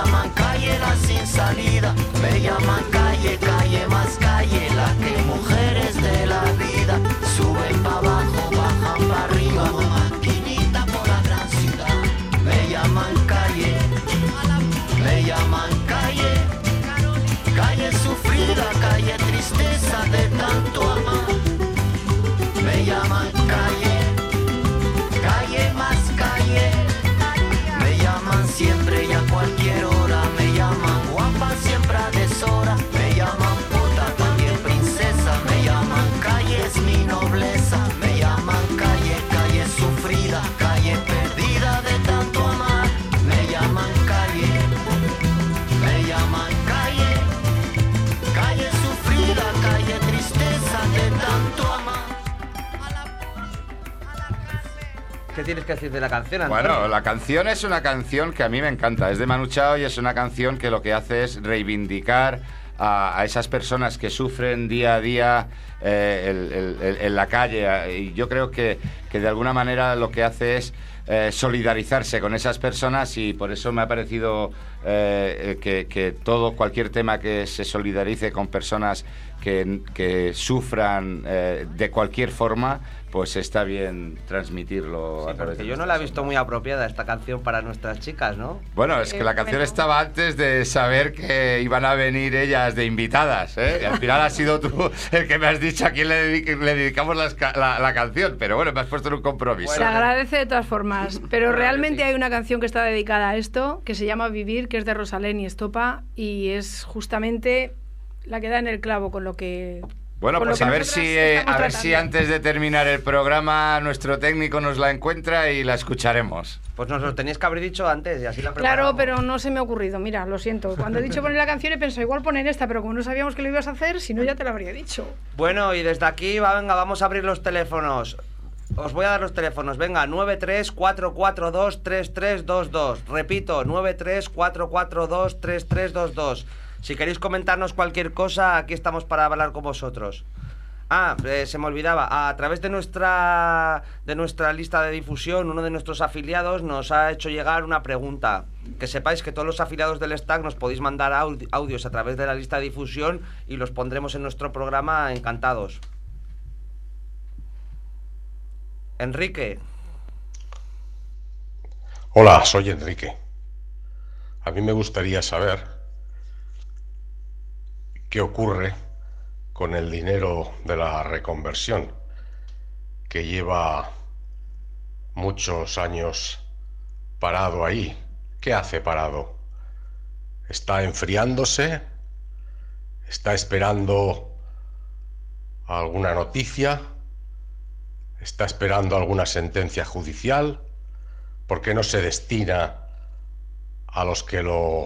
llaman calle la sin salida, me llaman calle, calle más calle, la que mujeres de la vida suben pa' abajo, bajan pa' arriba, como maquinita por la gran ciudad. Me llaman calle, me llaman calle, calle sufrida, calle tristeza de tanto amar. Me llaman calle, calle más calle, me llaman siempre y a cualquier hora, me llaman guapa siempre a deshora, me llaman puta también princesa, me llaman calle es mi nobleza, me llaman calle, calle sufrida, calle perdida de tanto amar, me llaman calle, me llaman calle, calle sufrida, calle tristeza de tanto amar.
¿Qué tienes que decir de la canción, Antonio?
Bueno, la canción es una canción que a mí me encanta. Es de Manu Chao y es una canción que lo que hace es reivindicar a esas personas que sufren día a día en la calle. Y yo creo que de alguna manera lo que hace es solidarizarse con esas personas, y por eso me ha parecido que cualquier tema que se solidarice con personas que sufran de cualquier forma, pues está bien transmitirlo.
Sí, porque yo no la he visto muy apropiada esta canción para nuestras chicas, ¿no?
Bueno, es que la canción estaba antes de saber que iban a venir ellas de invitadas, ¿eh? Y al final has sido tú el que me has dicho a quién le dedicamos la canción, pero bueno, me has puesto en un compromiso.
Se agradece de todas formas, pero realmente hay una canción que está dedicada a esto, que se llama Vivir, que es de Rosalén y Estopa, y es justamente la que da en el clavo con lo que...
Bueno, pues a ver si antes de terminar el programa nuestro técnico nos la encuentra y la escucharemos.
Pues nos lo teníais que haber dicho antes y así la preparamos.
Claro, pero no se me ha ocurrido, mira, lo siento. Cuando he dicho poner la canción he pensado igual poner esta, pero como no sabíamos que lo ibas a hacer, si no ya te lo habría dicho.
Bueno, y desde aquí, venga, vamos a abrir los teléfonos. Os voy a dar los teléfonos, venga, 934423322. Repito, 934423322. Si queréis comentarnos cualquier cosa, aquí estamos para hablar con vosotros. Se me olvidaba, a través de nuestra lista de difusión, uno de nuestros afiliados nos ha hecho llegar una pregunta. Que sepáis que todos los afiliados del Stack nos podéis mandar audios a través de la lista de difusión y los pondremos en nuestro programa encantados. Enrique.
Hola, soy Enrique. A mí me gustaría saber qué ocurre con el dinero de la reconversión, que lleva muchos años parado ahí. ¿Qué hace parado? ¿Está enfriándose? ¿Está esperando alguna noticia? ¿Está esperando alguna sentencia judicial? ¿Por qué no se destina a los que lo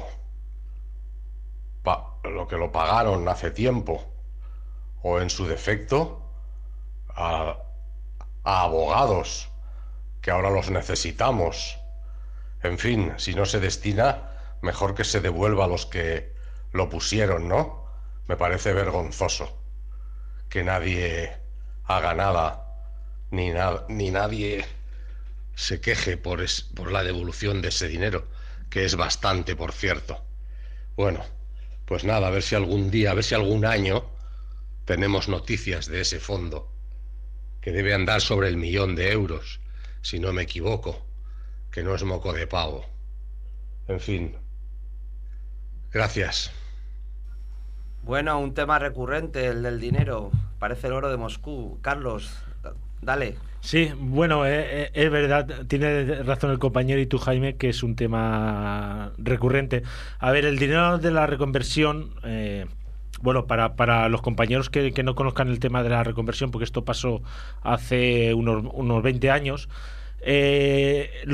pagaron hace tiempo, o en su defecto a abogados, que ahora los necesitamos? En fin, si no se destina, mejor que se devuelva a los que lo pusieron, ¿no? Me parece vergonzoso que nadie haga nada, ni nadie se queje por la devolución de ese dinero, que es bastante, por cierto. Bueno, pues nada, a ver si algún día, a ver si algún año tenemos noticias de ese fondo, que debe andar sobre el 1.000.000 de euros, si no me equivoco, que no es moco de pavo. En fin, gracias.
Bueno, un tema recurrente, el del dinero. Parece el oro de Moscú. Carlos, dale.
Sí, bueno, es verdad, tiene razón el compañero y tú, Jaime, que es un tema recurrente. A ver, el dinero de la reconversión, bueno, para los compañeros que no conozcan el tema de la reconversión, porque esto pasó hace unos 20 años, el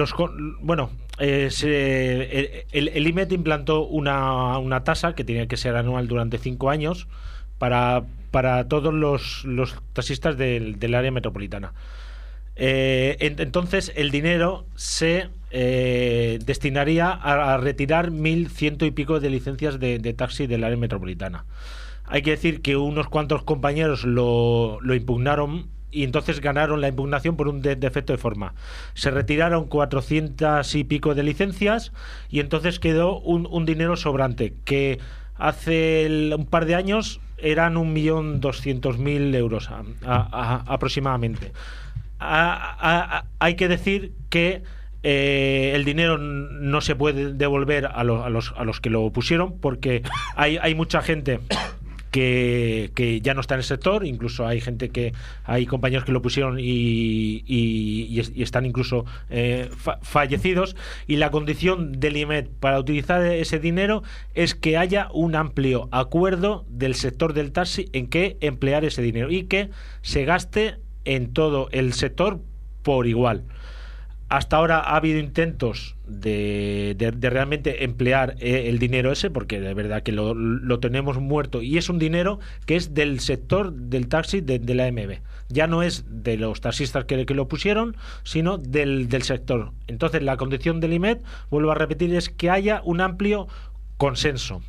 IMET implantó una tasa que tenía que ser anual durante 5 años para todos los taxistas del área metropolitana. Entonces el dinero se destinaría a retirar 1.100 y pico de licencias de taxi del área metropolitana. Hay que decir que unos cuantos compañeros lo impugnaron y entonces ganaron la impugnación por un defecto de forma. Se retiraron 400 y pico de licencias y entonces quedó un dinero sobrante que hace un par de años eran 1.200.000 euros aproximadamente. Hay que decir que el dinero no se puede devolver a los que lo pusieron, porque hay mucha gente que ya no está en el sector, incluso hay compañeros que lo pusieron y están incluso fallecidos, y la condición del IMED para utilizar ese dinero es que haya un amplio acuerdo del sector del taxi en qué emplear ese dinero y que se gaste en todo el sector por igual. Hasta ahora ha habido intentos de realmente emplear el dinero ese, porque de verdad que lo tenemos muerto, y es un dinero que es del sector del taxi de la AMB. Ya no es de los taxistas que lo pusieron, sino del sector. Entonces la condición del IMED, vuelvo a repetir, es que haya un amplio consenso.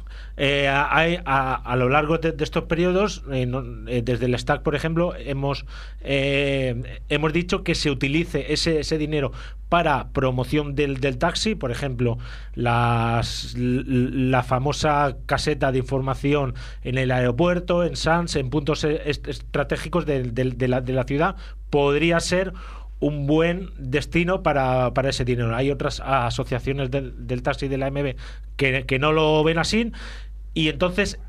A lo largo de estos periodos, desde el STAC, por ejemplo, hemos dicho que se utilice ese dinero para promoción del taxi, por ejemplo, la famosa caseta de información en el aeropuerto, en SANS, en puntos estratégicos de la ciudad, podría ser un buen destino para ese dinero. Hay otras asociaciones del taxi de la AMB que no lo ven así, y entonces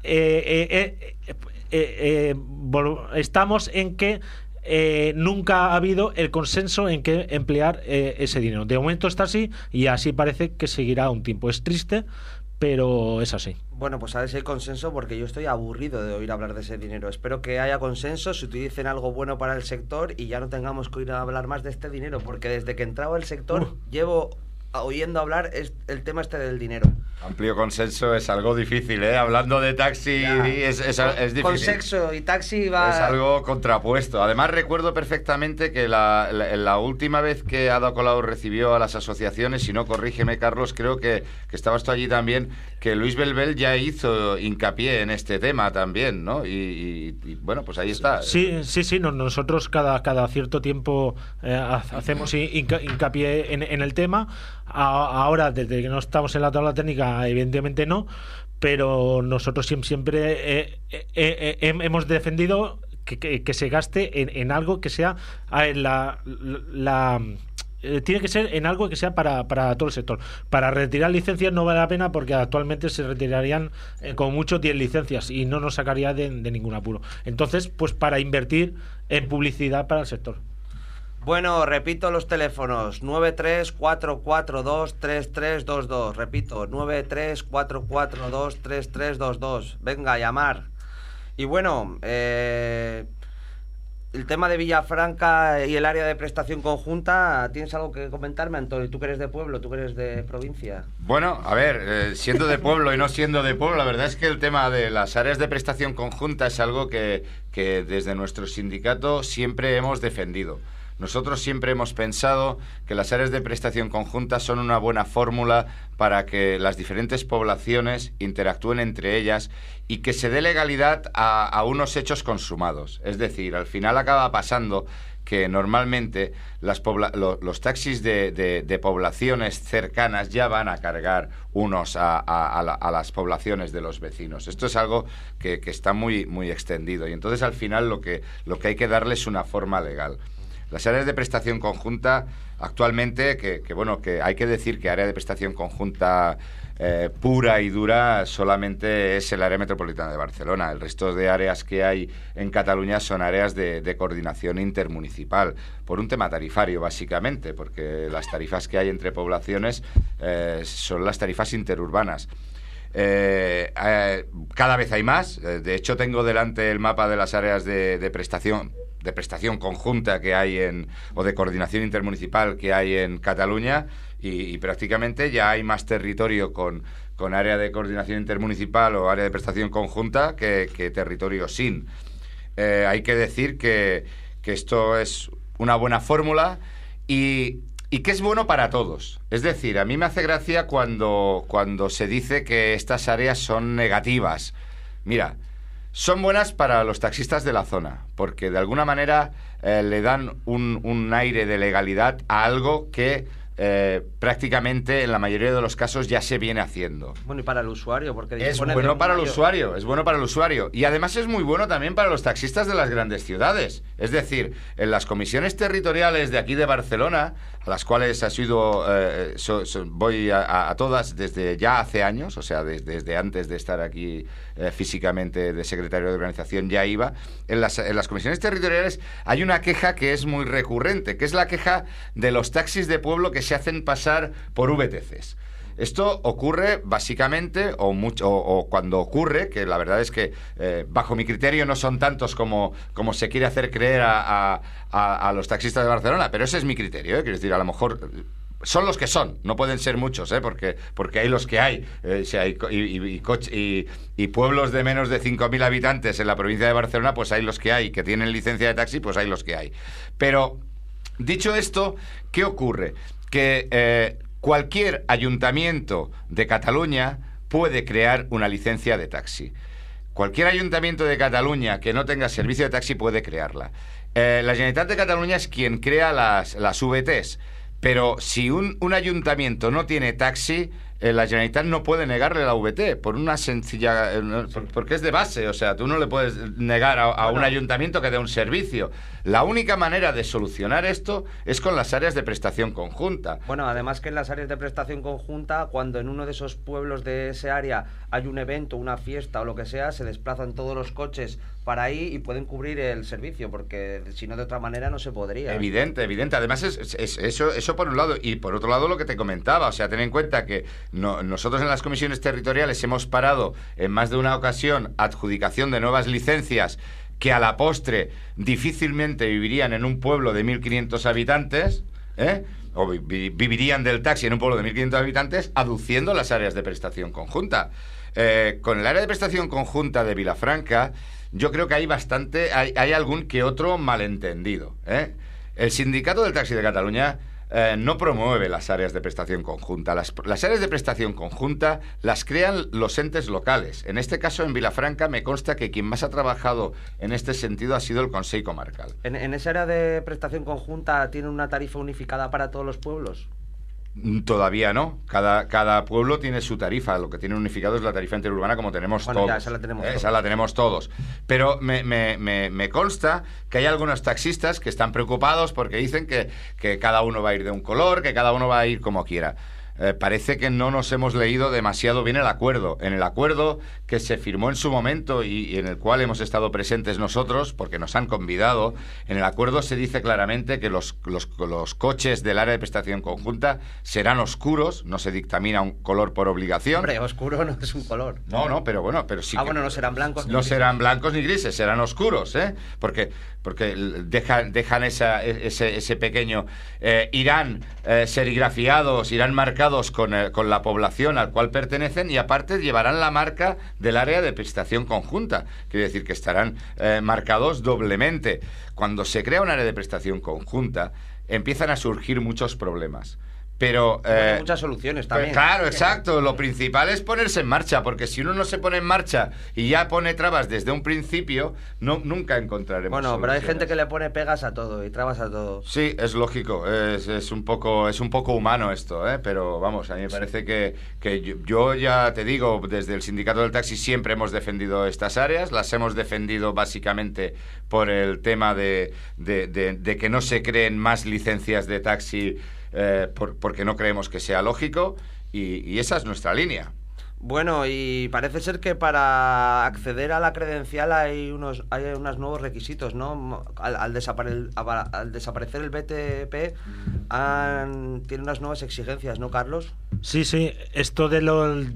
estamos en que nunca ha habido el consenso en que emplear ese dinero. De momento está así y así parece que seguirá un tiempo. Es triste, pero es así.
Bueno, pues a ver si hay consenso, porque yo estoy aburrido de oír hablar de ese dinero. Espero que haya consenso, se utilicen algo bueno para el sector y ya no tengamos que oír hablar más de este dinero, porque desde que entraba el sector llevo oyendo hablar el tema este del dinero.
Amplio consenso es algo difícil, ¿eh? Hablando de taxi es difícil.
Consenso y taxi va...
Es algo contrapuesto. Además, recuerdo perfectamente que la última vez que Ada Colau recibió a las asociaciones, si no, corrígeme, Carlos, creo que estabas tú allí también, que Luis Belbel ya hizo hincapié en este tema también, ¿no? Y bueno, pues ahí está.
Sí, nosotros cada cierto tiempo hacemos hincapié en el tema. Ahora, desde que no estamos en la tabla técnica, evidentemente no, pero nosotros siempre hemos defendido que se gaste en algo que sea tiene que ser en algo que sea para todo el sector. Para retirar licencias no vale la pena, porque actualmente se retirarían como mucho 10 licencias y no nos sacaría de ningún apuro. Entonces, pues para invertir en publicidad para el sector.
Bueno, repito los teléfonos: 934423322. Repito, 934423322. Venga, a llamar. Y bueno, el tema de Villafranca y el área de prestación conjunta, ¿tienes algo que comentarme, Antonio? Tú que eres de pueblo, tú que eres de provincia.
Bueno, a ver, siendo de pueblo y no siendo de pueblo, la verdad es que el tema de las áreas de prestación conjunta es algo que desde nuestro sindicato siempre hemos defendido. Nosotros siempre hemos pensado que las áreas de prestación conjunta son una buena fórmula para que las diferentes poblaciones interactúen entre ellas y que se dé legalidad a unos hechos consumados. Es decir, al final acaba pasando que normalmente los taxis de poblaciones cercanas ya van a cargar unos a las poblaciones de los vecinos. Esto es algo que está muy, muy extendido, y entonces al final lo que hay que darle es una forma legal. Las áreas de prestación conjunta actualmente, que hay que decir que área de prestación conjunta pura y dura solamente es el área metropolitana de Barcelona. El resto de áreas que hay en Cataluña son áreas de coordinación intermunicipal, por un tema tarifario básicamente, porque las tarifas que hay entre poblaciones son las tarifas interurbanas. Cada vez hay más. De hecho, tengo delante el mapa de las áreas de prestación conjunta que hay o de coordinación intermunicipal que hay en Cataluña, y prácticamente ya hay más territorio con área de coordinación intermunicipal o área de prestación conjunta que territorio sin. Hay que decir que esto es una buena fórmula y que es bueno para todos. Es decir, a mí me hace gracia cuando se dice que estas áreas son negativas. Mira, Son buenas para los taxistas de la zona, porque de alguna manera le dan un aire de legalidad a algo que prácticamente en la mayoría de los casos ya se viene haciendo.
Bueno, y para el usuario, porque
es bueno para el usuario, es bueno para el usuario. Y además es muy bueno también para los taxistas de las grandes ciudades. Es decir, en las comisiones territoriales de aquí de Barcelona, a las cuales voy a todas desde ya hace años, o sea, desde antes de estar aquí físicamente de secretario de organización ya iba. En las comisiones territoriales hay una queja que es muy recurrente, que es la queja de los taxis de pueblo que se hacen pasar por VTCs. Esto ocurre básicamente, o cuando ocurre, que la verdad es que bajo mi criterio no son tantos como se quiere hacer creer a los taxistas de Barcelona, pero ese es mi criterio, quiero decir, a lo mejor son los que son, no pueden ser muchos, porque hay los que hay, y pueblos de menos de 5.000 habitantes en la provincia de Barcelona, pues hay los que hay, que tienen licencia de taxi, pues hay los que hay. Pero, dicho esto, ¿qué ocurre? Que cualquier ayuntamiento de Cataluña puede crear una licencia de taxi. Cualquier ayuntamiento de Cataluña que no tenga servicio de taxi puede crearla. La Generalitat de Cataluña es quien crea las VTs, pero si un ayuntamiento no tiene taxi, la Generalitat no puede negarle la VT por una sencilla... porque es de base, o sea, tú no le puedes negar a un ayuntamiento que dé un servicio. La única manera de solucionar esto es con las áreas de prestación conjunta.
Bueno, además que en las áreas de prestación conjunta, cuando en uno de esos pueblos de ese área hay un evento, una fiesta o lo que sea, se desplazan todos los coches para ahí y pueden cubrir el servicio, porque si no de otra manera no se podría.
Evidente. Además eso por un lado, y por otro lado lo que te comentaba, o sea, ten en cuenta que nosotros en las comisiones territoriales hemos parado en más de una ocasión adjudicación de nuevas licencias que a la postre difícilmente vivirían en un pueblo de 1.500 habitantes, o vivirían del taxi en un pueblo de 1.500 habitantes, aduciendo las áreas de prestación conjunta. Con el área de prestación conjunta de Vilafranca, yo creo que hay algún que otro malentendido. El Sindicato del Taxi de Cataluña no promueve las áreas de prestación conjunta. Las áreas de prestación conjunta las crean los entes locales. En este caso, en Vilafranca, me consta que quien más ha trabajado en este sentido ha sido el Consell Comarcal.
¿En esa área de prestación conjunta tiene una tarifa unificada para todos los pueblos?
Todavía no. Cada pueblo tiene su tarifa. Lo que tiene unificado es la tarifa interurbana, como tenemos todos.
Ya, esa
la tenemos todos. Pero me consta que hay algunos taxistas que están preocupados porque dicen que cada uno va a ir de un color, que cada uno va a ir como quiera. Parece que no nos hemos leído demasiado bien el acuerdo. En el acuerdo que se firmó en su momento y en el cual hemos estado presentes nosotros, porque nos han convidado, en el acuerdo se dice claramente que los coches del área de prestación conjunta serán oscuros, no se dictamina un color por obligación.
Hombre, oscuro no es un color.
No, pero sí.
Bueno, no serán blancos ni
grises.
No
serán blancos ni grises, serán oscuros, Porque dejan ese pequeño... irán serigrafiados, irán marcados con la población al cual pertenecen y aparte llevarán la marca del área de prestación conjunta. Quiere decir que estarán marcados doblemente. Cuando se crea un área de prestación conjunta empiezan a surgir muchos problemas. Pero
muchas soluciones también.
Claro, exacto. Lo principal es ponerse en marcha, porque si uno no se pone en marcha y ya pone trabas desde un principio, nunca encontraremos soluciones.
Pero hay gente que le pone pegas a todo y trabas a todo.
Sí, es lógico. Es un poco humano esto, pero vamos, a mí me parece que yo ya te digo, desde el Sindicato del Taxi siempre hemos defendido estas áreas, las hemos defendido básicamente por el tema de que no se creen más licencias de taxi, porque no creemos que sea lógico y esa es nuestra línea.
Bueno, y parece ser que para acceder a la credencial hay unos nuevos requisitos, ¿no? Al desaparecer el BTP tiene unas nuevas exigencias, ¿no, Carlos?
Sí, esto de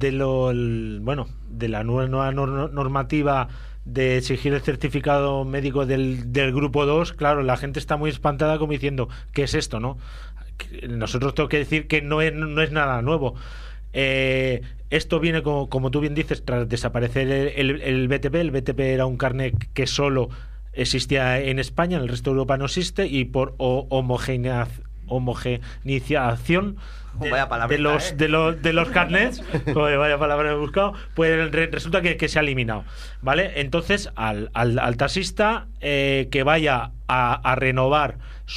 la nueva normativa de exigir el certificado médico del grupo 2, claro, la gente está muy espantada como diciendo, ¿qué es esto, no? Nosotros tengo que decir que no es nada nuevo. Esto viene, como tú bien dices, tras desaparecer el BTP. El BTP era un carnet que solo existía en España, en el resto de Europa no existe, y por homogeneización homogeneización de los carnets, vaya palabra he buscado, pues resulta que se ha eliminado, ¿vale? Entonces al taxista que vaya a renovar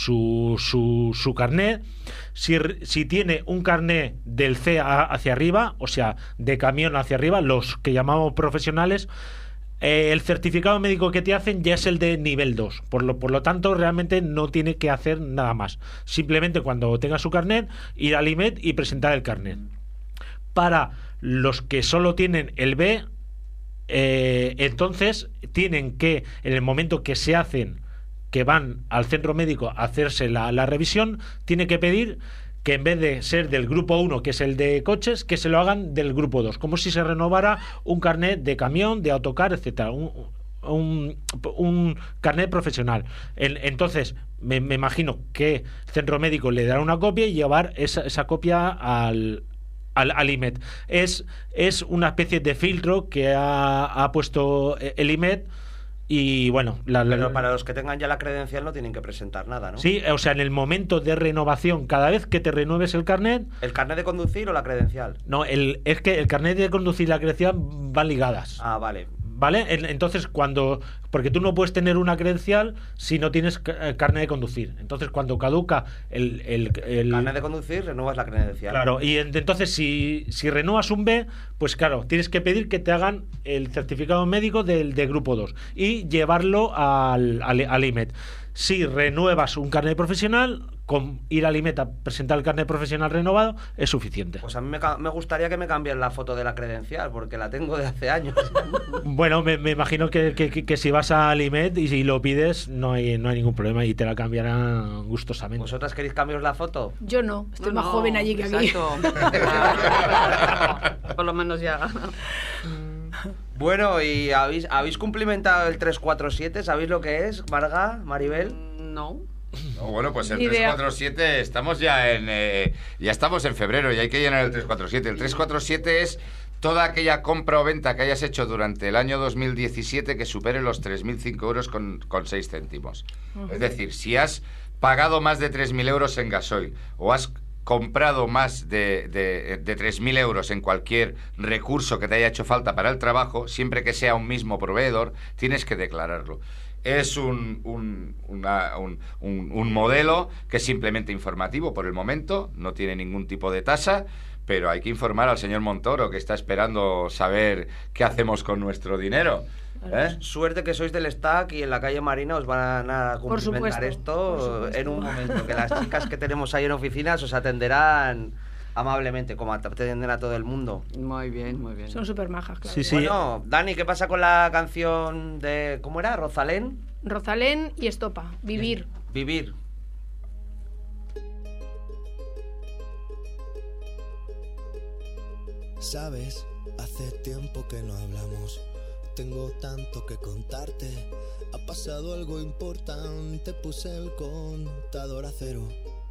su carnet, si tiene un carnet del C hacia arriba, o sea, de camión hacia arriba, los que llamamos profesionales, el certificado médico que te hacen ya es el de nivel 2. Por lo tanto, realmente no tiene que hacer nada más. Simplemente cuando tenga su carnet, ir al IMED y presentar el carnet. Para los que solo tienen el B, entonces tienen que, en el momento que se hacen, que van al centro médico a hacerse la revisión, tiene que pedir que en vez de ser del grupo 1, que es el de coches, que se lo hagan del grupo 2, como si se renovara un carnet de camión, de autocar, etcétera, un carnet profesional. Entonces, me imagino que el centro médico le dará una copia y llevar esa copia al IMED. Es una especie de filtro que ha puesto el IMED. Y bueno,
pero para los que tengan ya la credencial no tienen que presentar nada, ¿no?
Sí, o sea, en el momento de renovación, cada vez que te renueves el carnet...
¿El carnet de conducir o la credencial?
No, es que el carnet de conducir y la credencial van ligadas.
Ah, vale.
¿Vale? Entonces, porque tú no puedes tener una credencial si no tienes carnet de conducir. Entonces, cuando caduca el
carnet de conducir, renuevas la credencial.
Claro, y entonces si renuevas un B, pues claro, tienes que pedir que te hagan el certificado médico del grupo 2 y llevarlo al IMED. Si renuevas un carnet profesional, con ir al IMED a presentar el carnet profesional renovado es suficiente.
Pues a mí me gustaría que me cambien la foto de la credencial, porque la tengo de hace años.
Bueno, me imagino que si vas al IMED y si lo pides, no hay ningún problema y te la cambiarán gustosamente.
¿Vosotras queréis cambiaros la foto?
Yo no, estoy más joven allí que aquí.
Por lo menos ya.
Bueno, ¿y habéis cumplimentado el 347? ¿Sabéis lo que es, Maribel?
No.
No, bueno, pues el 347 estamos ya estamos en febrero y hay que llenar el 347. El 347 es toda aquella compra o venta que hayas hecho durante el año 2017 que supere los 3.005 euros con 6 céntimos. Uh-huh. Es decir, si has pagado más de 3.000 euros en gasoil o has comprado más de 3.000 euros en cualquier recurso que te haya hecho falta para el trabajo, siempre que sea un mismo proveedor, tienes que declararlo. Es un modelo que es simplemente informativo por el momento, no tiene ningún tipo de tasa, pero hay que informar al señor Montoro, que está esperando saber qué hacemos con nuestro dinero.
Suerte que sois del STAC y en la calle Marina os van a cumplimentar esto en un momento, que las chicas que tenemos ahí en oficinas os atenderán amablemente, como atienden a todo el mundo.
Muy bien, muy bien.
Son súper majas, claro.
Sí, sí.
Bueno, Dani, ¿qué pasa con la canción de... ¿Cómo era? ¿Rosalén?
Rosalén y Estopa. Vivir.
Vivir.
Sabes, hace tiempo que no hablamos. Tengo tanto que contarte. Ha pasado algo importante. Puse el contador a cero.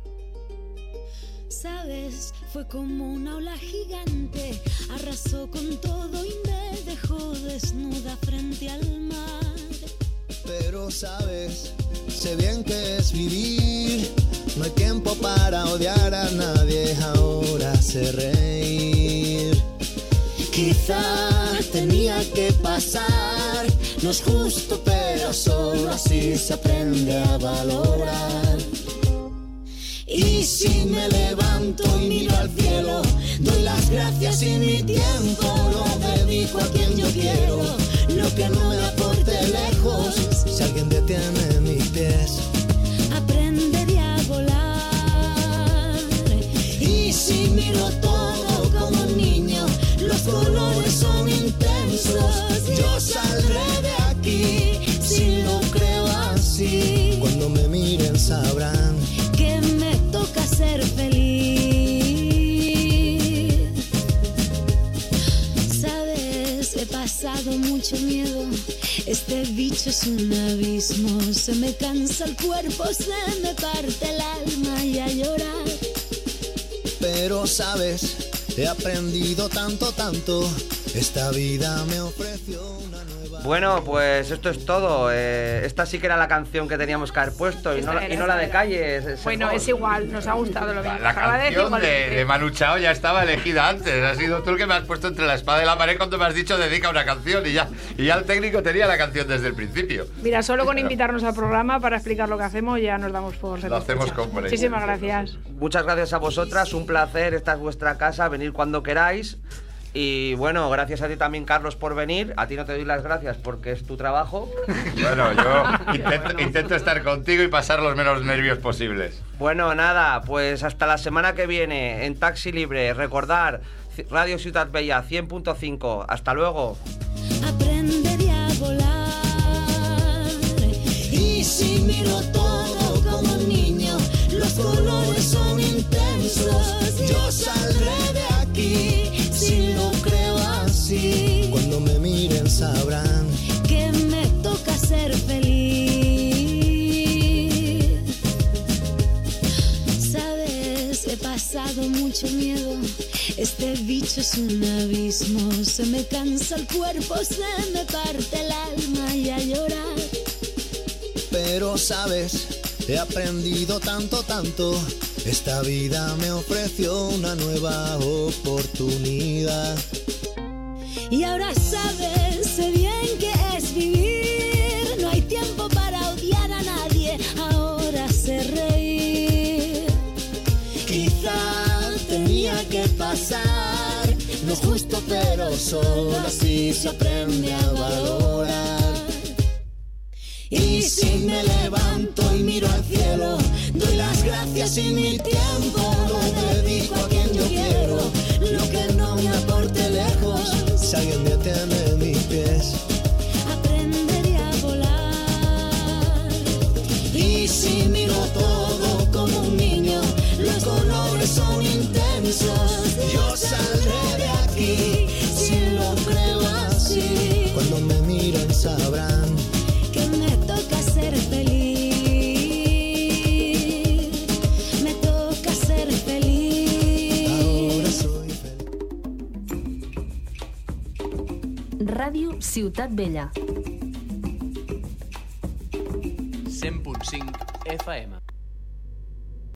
Sabes, fue como una ola gigante, arrasó con todo y me dejó desnuda frente al mar.
Pero sabes, sé bien que es vivir, no hay tiempo para odiar a nadie, ahora sé reír. Quizá tenía que pasar, no es justo pero solo así se aprende a valorar. Y si me levanto y miro al cielo, doy las gracias y mi tiempo lo dedico a quien yo quiero. Lo que no me aporte lejos, si alguien detiene mis pies,
aprenderé a volar.
Y si miro todo como un niño, los colores son intensos. Yo saldré de aquí si lo creo así. Cuando me miren sabrán
que me toca ser feliz. Sabes, he pasado mucho miedo. Este bicho es un abismo. Se me cansa el cuerpo, se me parte el alma y a llorar.
Pero sabes, he aprendido tanto. Esta vida me ofreció una nueva
Bueno, pues esto es todo. Esta sí que era la canción que teníamos que haber puesto y no la de Calle.
Bueno, es igual, nos ha gustado lo mismo.
La canción de Manu Chao ya estaba elegida antes. Has sido tú el que me has puesto entre la espada y la pared cuando me has dicho dedica una canción y ya el técnico tenía la canción desde el principio.
Mira, solo con invitarnos al programa para explicar lo que hacemos ya nos damos por satisfechos.
Lo hacemos con por ello.
Muchísimas gracias.
Muchas gracias a vosotras, un placer, esta es vuestra casa, venir cuando queráis. Y bueno, gracias a ti también, Carlos, por venir. A ti no te doy las gracias porque es tu trabajo.
Bueno, yo intento estar contigo y pasar los menos nervios posibles.
Bueno, nada, pues hasta la semana que viene en Taxi Libre. Recordar, Radio Ciutat Bella 100.5. Hasta luego.
Aprenderé a volar. Y si miro todo como un niño, los colores son intensos. Yo saldré de aquí. Si lo creo así, cuando me miren sabrán que me toca ser feliz. Sabes, he pasado mucho miedo. Este bicho es un abismo. Se me cansa el cuerpo, se me parte el alma y a llorar. Pero sabes, he aprendido tanto. Esta vida me ofreció una nueva oportunidad. Y ahora sabes, sé bien que es vivir. No hay tiempo para odiar a nadie, ahora sé reír. Quizá tenía que pasar, no es justo pero solo así se aprende a valorar. Y si me levanto y miro al cielo, doy las gracias y mi tiempo lo dedico a quien yo quiero. Lo que no me aporte lejos, si alguien detiene mis pies, aprenderé a volar. Y si miro todo como un niño, los colores son intensos. Yo saldré de aquí, si lo creo así. Cuando me miren sabrán que me toca ser feliz. Me toca ser feliz. Ahora soy feliz.
Ràdio Ciutat Vella.
100.5 FM.